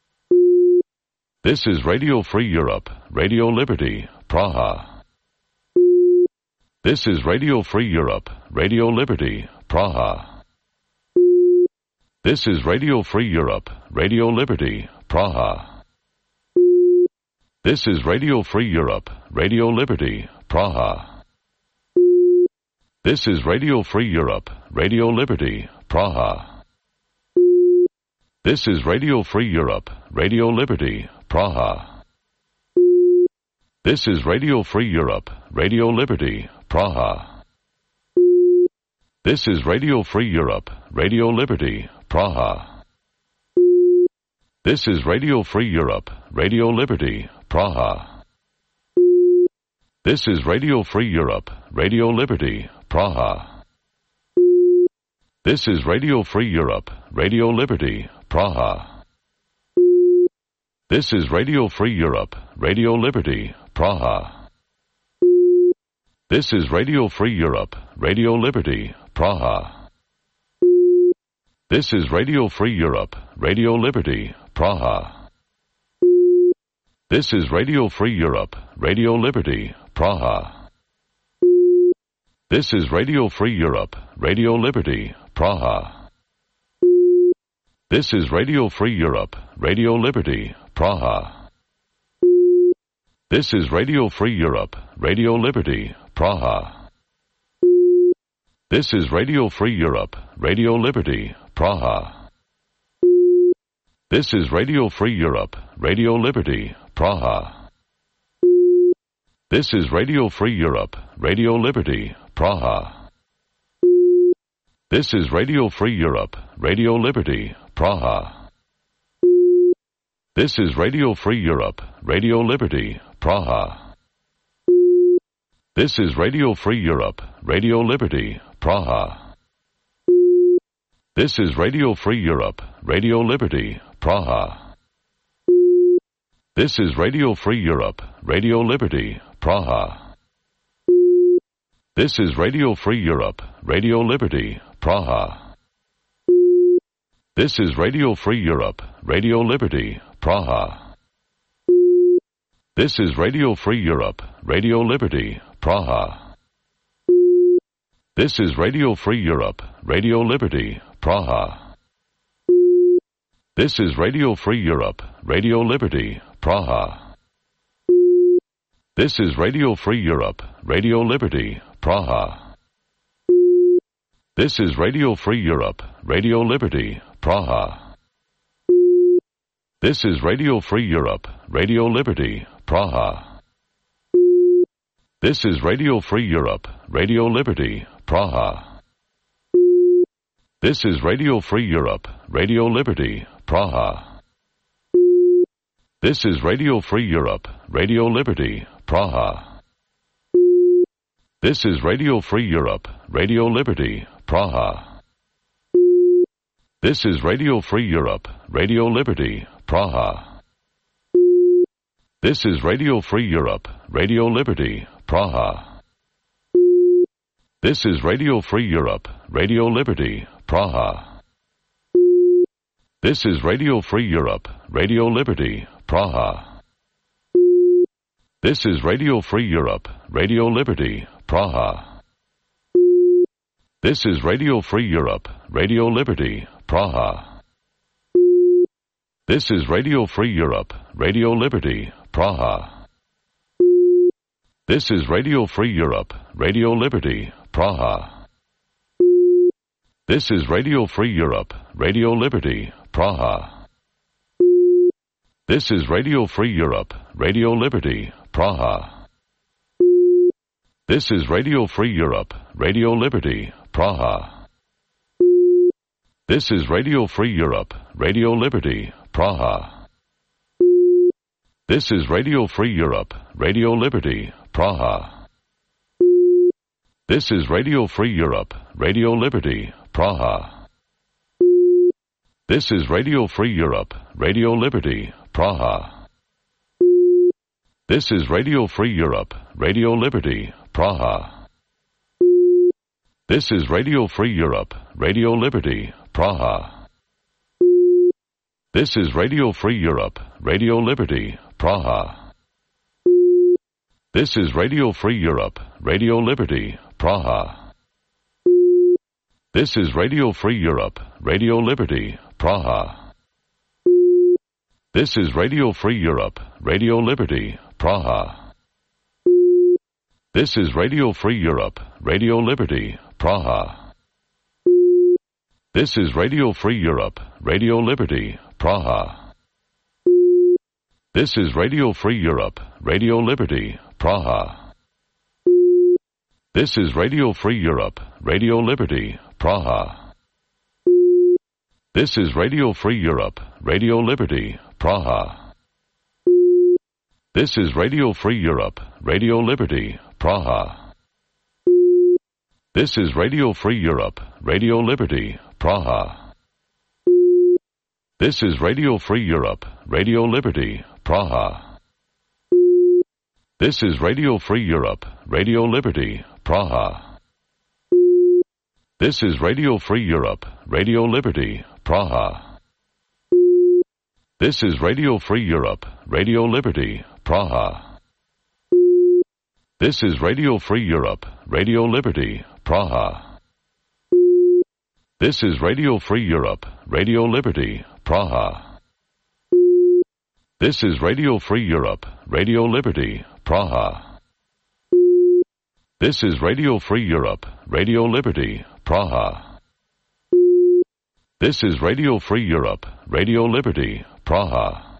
This is Radio Free Europe, Radio Liberty, Praha. This is Radio Free Europe, Radio Liberty, Praha. This is Radio Free Europe, Radio Liberty, Praha. This is Radio Free Europe, Radio Liberty, Praha. This is Radio Free Europe, Radio Liberty, Praha. This is Radio Free Europe, Radio Liberty, Praha. This is Radio Free Europe, Radio Liberty, Praha. This is Radio Free Europe, Radio Liberty, Praha. This is Radio Free Europe, Radio Liberty, Praha. This is Radio Free Europe, Radio Liberty, Praha. This is Radio Free Europe, Radio Liberty, Praha. This is Radio Free Europe, Radio Liberty, Praha. This is Radio Free Europe, Radio Liberty, Praha. This is Radio Free Europe, Radio Liberty, Praha. This is Radio Free Europe, Radio Liberty, Praha. This is Radio Free Europe, Radio Liberty, Praha. This is Radio Free Europe, Radio Liberty, Praha. This is Radio Free Europe, Radio Liberty, Praha. This is Radio Free Europe, Radio Liberty, Praha. This is Radio Free Europe, Radio Liberty, Praha. This is Radio Free Europe, Radio Liberty, Praha. This is Radio Free Europe, Radio Liberty, Praha. This is Radio Free Europe, Radio Liberty, Praha. This is Radio Free Europe, Radio Liberty, Praha. This is Radio Free Europe, Radio Liberty, Praha. This is Radio Free Europe, Radio Liberty, Praha. This is Radio Free Europe, Radio Liberty, Praha. This is Radio Free Europe, Radio Liberty, Praha. This is Radio Free Europe, Radio Liberty, Praha. This is Radio Free Europe, Radio Liberty, Praha. This is Radio Free Europe, Radio Liberty, Praha. This is Radio Free Europe, Radio Liberty, Praha. This is Radio Free Europe, Radio Liberty, Praha. This is Radio Free Europe, Radio Liberty, Praha. This is Radio Free Europe, Radio Liberty, Praha. This is Radio Free Europe, Radio Liberty, Praha. This is Radio Free Europe, Radio Liberty, Praha. This is Radio Free Europe, Radio Liberty, Praha. This is Radio Free Europe, Radio Liberty, Praha. This is Radio Free Europe, Radio Liberty, Praha. This is Radio Free Europe, Radio Liberty, Praha. This is Radio Free Europe, Radio Liberty, Praha. This is Radio Free Europe, Radio Liberty, Praha. This is Radio Free Europe, Radio Liberty, Praha. This is Radio Free Europe, Radio Liberty, Praha. This is Radio Free Europe, Radio Liberty, Praha. This is Radio Free Europe, Radio Liberty, Praha. This is Radio Free Europe, Radio Liberty, Praha. This is Radio Free Europe, Radio Liberty, Praha. This is Radio Free Europe, Radio Liberty, Praha. This is Radio Free Europe, Radio Liberty, Praha. This is Radio Free Europe, Radio Liberty, Praha. This is Radio Free Europe, Radio Liberty, Praha. This is Radio Free Europe, Radio Liberty, Praha. This is Radio Free Europe, Radio Liberty, Praha. This is Radio Free Europe, Radio Liberty, Praha. This is Radio Free Europe, Radio Liberty, Praha. This is Radio Free Europe, Radio Liberty, Praha. This is Radio Free Europe, Radio Liberty, Praha. This is Radio Free Europe, Radio Liberty, Praha. This is Radio Free Europe, Radio Liberty, Praha. This is Radio Free Europe, Radio Liberty, Praha. This is Radio Free Europe, Radio Liberty, Praha. This is Radio Free Europe, Radio Liberty, Praha. This is Radio Free Europe, Radio Liberty, Praha. This is Radio Free Europe, Radio Liberty, Praha. This is Radio Free Europe, Radio Liberty, Praha. This is Radio Free Europe, Radio Liberty, Praha. This is Radio Free Europe, Radio Liberty, Praha. This is Radio Free Europe, Radio Liberty, Praha. This is Radio Free Europe, Radio Liberty, Praha. This is Radio Free Europe, Radio Liberty, Praha. This is Radio Free Europe, Radio Liberty, Praha. This is Radio Free Europe, Radio Liberty, Praha. This is Radio Free Europe, Radio Liberty, Praha.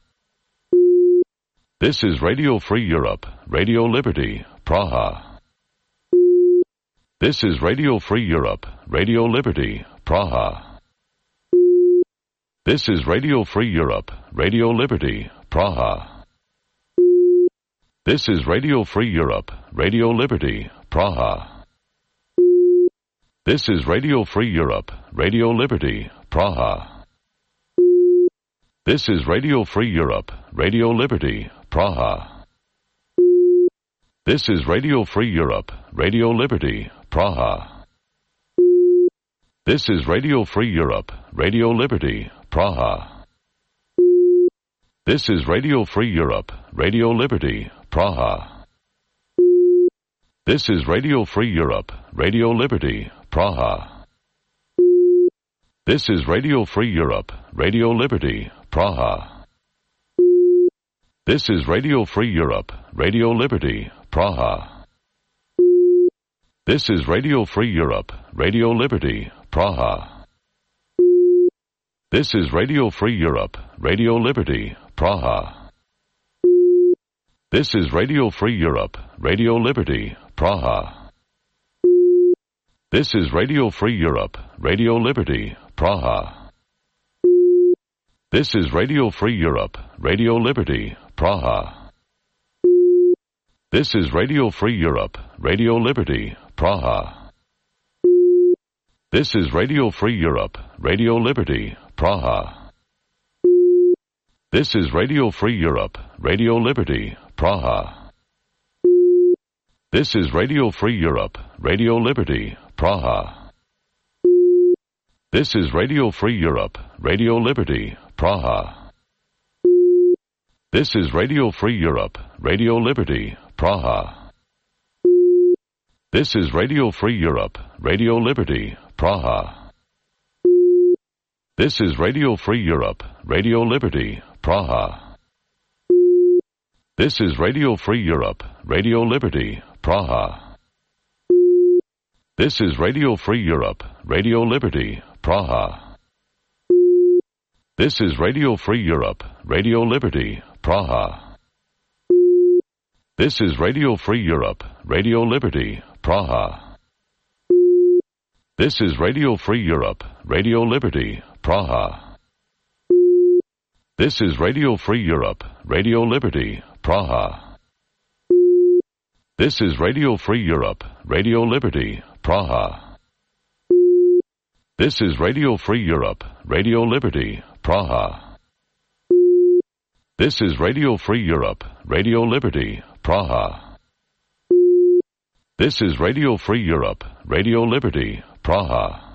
This is Radio Free Europe, Radio Liberty, Praha. This is Radio Free Europe, Radio Liberty, Praha. This is Radio Free Europe, Radio Liberty, Praha. This is Radio Free Europe, Radio Liberty, Praha. This is Radio Free Europe, Radio Liberty, Praha. This is Radio Free Europe, Radio Liberty, Praha. This is Radio Free Europe, Radio Liberty, Praha. This is Radio Free Europe, Radio Liberty, Praha. This is Radio Free Europe, Radio Liberty, Praha. This is Radio Free Europe, Radio Liberty, Praha. This is Radio Free Europe, Radio Liberty, Praha. This is Radio Free Europe, Radio Liberty, Praha. This is Radio Free Europe, Radio Liberty, Praha. This is Radio Free Europe, Radio Liberty, Praha. This is Radio Free Europe, Radio Liberty, Praha. This is Radio Free Europe, Radio Liberty, Praha. This is Radio Free Europe, Radio Liberty, Praha. This is Radio Free Europe, Radio Liberty, Praha. This is Radio Free Europe, Radio Liberty, Praha. This is Radio Free Europe, Radio Liberty, Praha. This is Radio Free Europe, Radio Liberty, Praha. This is Radio Free Europe, Radio Liberty, Praha. This is Radio Free Europe, Radio Liberty, Praha. This is Radio Free Europe, Radio Liberty, Praha. This is Radio Free Europe, Radio Liberty, Praha. This is Radio Free Europe, Radio Liberty, Praha. This is Radio Free Europe, Radio Liberty, Praha. This is Radio Free Europe, Radio Liberty, Praha. This is Radio Free Europe, Radio Liberty, Praha. This is Radio Free Europe, Radio Liberty, Praha. This is Radio Free Europe, Radio Liberty, Praha. This is Radio Free Europe, Radio Liberty, Praha. This is Radio Free Europe, Radio Liberty, Praha. This is Radio Free Europe, Radio Liberty, Praha. This is Radio Free Europe, Radio Liberty, Praha.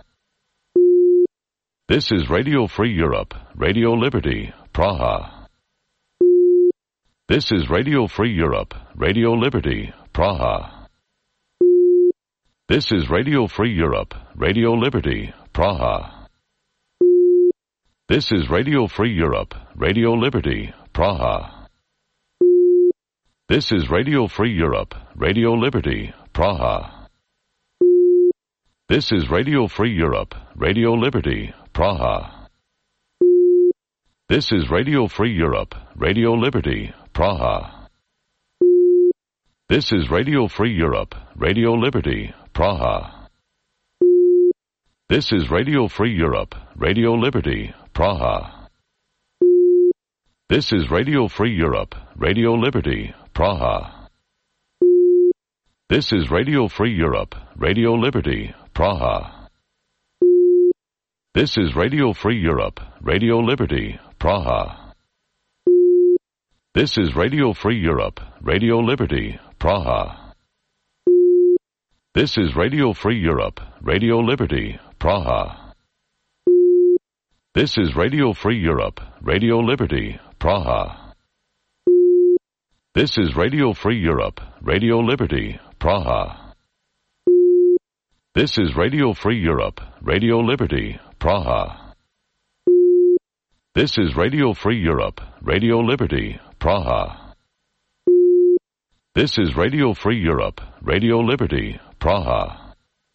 This is Radio Free Europe, Radio Liberty, Praha. This is Radio Free Europe, Radio Liberty, Praha. This is Radio Free Europe, Radio Liberty, Praha. This is Radio Free Europe, Radio Liberty, Praha. This is Radio Free Europe, Radio Liberty, Praha. This is Radio Free Europe, Radio Liberty, Praha. This is Radio Free Europe, Radio Liberty, Praha. This is Radio Free Europe, Radio Liberty, Praha. This is Radio Free Europe, Radio Liberty, Praha. This is Radio Free Europe, Radio Liberty, Praha. This is Radio Free Europe, Radio Liberty, Praha. This is Radio Free Europe, Radio Liberty, Praha. This is Radio Free Europe, Radio Liberty, Praha. This is Radio Free Europe, Radio Liberty, Praha. This is Radio Free Europe, Radio Liberty, Praha. This is Radio Free Europe, Radio Liberty, Praha. This is Radio Free Europe, Radio Liberty, Praha. This is Radio Free Europe, Radio Liberty, Praha. This is Radio Free Europe, Radio Liberty, Praha.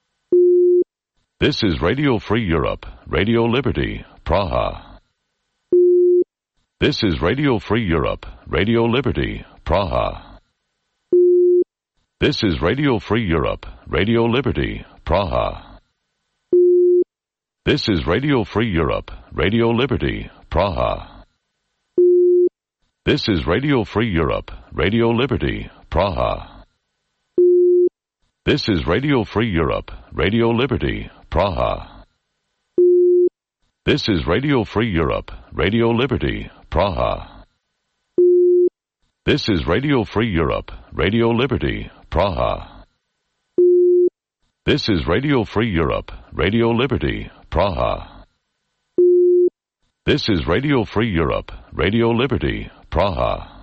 This is Radio Free Europe, Radio Liberty, Praha. This is Radio Free Europe, Radio Liberty, Praha. This is Radio Free Europe, Radio Liberty, Praha. This is Radio Free Europe, Radio Liberty, Praha. This is Radio Free Europe, Radio Liberty, Praha. This is Radio Free Europe, Radio Liberty, Praha. This is Radio Free Europe, Radio Liberty, Praha. This is Radio Free Europe, Radio Liberty, Praha. This is Radio Free Europe, Radio Liberty, Praha. This is Radio Free Europe, Radio Liberty, Praha.